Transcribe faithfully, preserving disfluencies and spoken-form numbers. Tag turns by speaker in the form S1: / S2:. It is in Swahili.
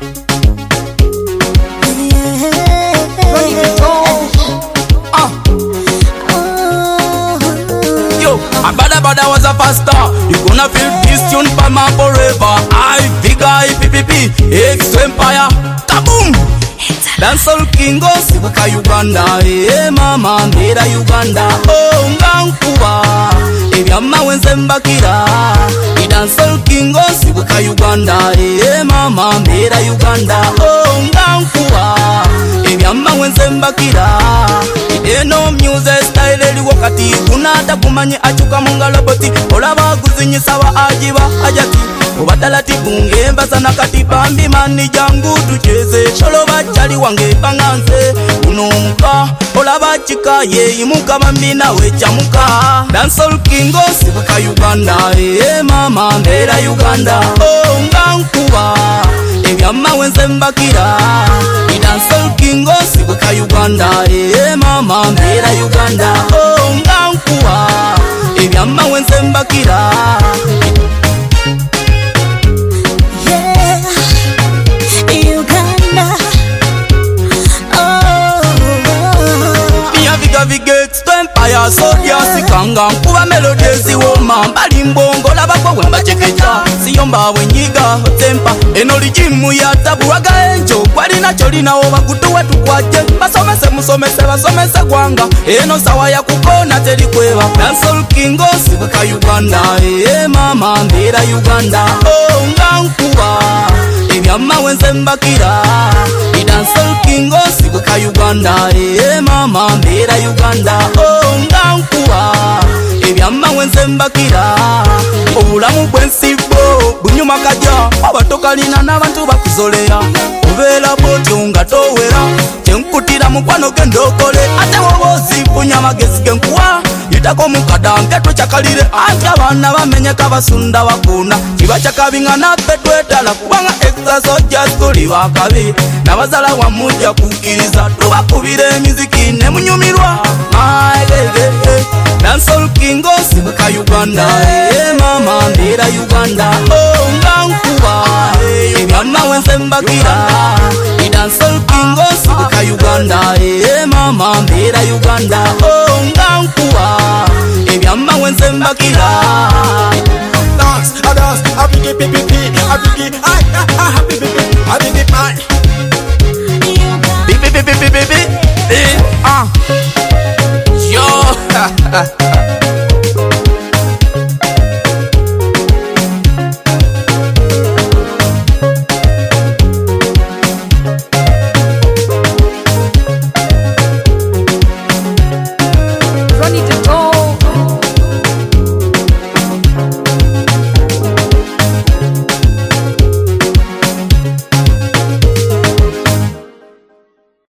S1: Bada bada was a faster. You gonna feel this tune for my forever. I Viga P P P X Empire. Kaboom! Dancehall Kingo sibuka Uganda. Eh mama mbera Uganda. Oh ngankuba ebyama wenze mbakira. Dancehall Kingo sibuka Uganda. Eh mama mbera Uganda. Oh ngankuba ebyama wenze mbakira. Eno music style eli wakati kunata kumanye achuka mungala boti olaba kuzinyisa wa ajiba ajati obatalati bunge mbasana kati bambi mani jangu tucheze cholo bachali wange panganze unomuka olaba chika ye imuka bambi nawe chamuka Dancehall Kingo sibuka Uganda eh mama mbera Uganda oh ngankuba ebyama wenze mbakira Dancehall Kingo sibuka Uganda eh mama mbera Uganda oh ngankuwa ebyama wenze mbakira
S2: yeah Uganda oh
S1: Mia Viga Viga X Empire so yasikanga kuba melodies woma mbali mbongo labako wemba chekecha siyomba wenyiga tempa eno lijimu ya tabuwaga enjo kwali nacho linawo bakutuwe tukwaje basomese musomese basomese gwanga eno sawa ya kukona teli kweba Dancehall Kingo sibuka Uganda eh mama mbera Uganda oh ngankuba ebyama wenze mbakira Dancehall Kingo sibuka Uganda eh mama mbera Uganda oh ngankuba ebyama wenze mbakira obulamu bwensibo bunyuma kaja abatokalina n'abantu bakuzolera obeera bwotyo nga towera kyenkutira mukwano gendokole ate wobozi mpunya amagezi genkuwa yitako mukadange tokyakalire anti abaana bamenyeka basunda bakuna kiba kyakabinga naffe twetala kubanga exaso jaskuli bakabi nabazala wamujja kukkiriza tubakubira emiziki ne munyumirwa maegege Dancehall Kingo sibuka Uganda eh mama mbera Uganda oh ngankuba ebyama wenze mbakira Dancehall Kingo sibuka Uganda eh mama mbera Uganda oh ngankuba ebyama wenze mbakira
S3: Dance, a dance, a biggie, biggie, a biggie, a happy